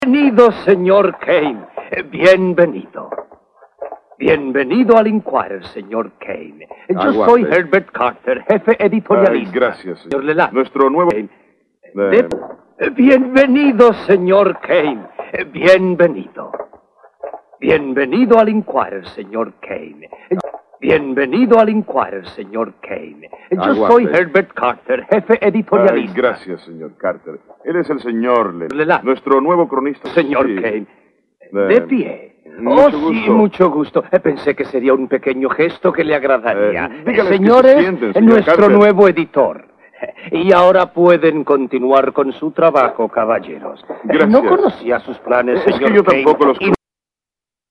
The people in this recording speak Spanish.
Bienvenido, señor Kane. Bienvenido. Bienvenido al Inquirer, señor Kane. Yo soy Herbert Carter, jefe editorialista. Gracias, señor Leland. Nuestro nuevo... Bienvenido, señor Kane. Bienvenido. Bienvenido al Inquirer, señor Kane. Bienvenido al Inquirer, señor Kane. Yo soy Herbert Carter, jefe editorialista. Gracias, señor Carter. Él es el señor Leland. Nuestro nuevo cronista. Señor Kane. De pie. Mucho gusto. Pensé que sería un pequeño gesto que le agradaría. Señores, nuestro Carter. nuevo editor. Y ahora pueden continuar con su trabajo, caballeros. Gracias. No conocía sus planes, señor Es que yo tampoco Kane, los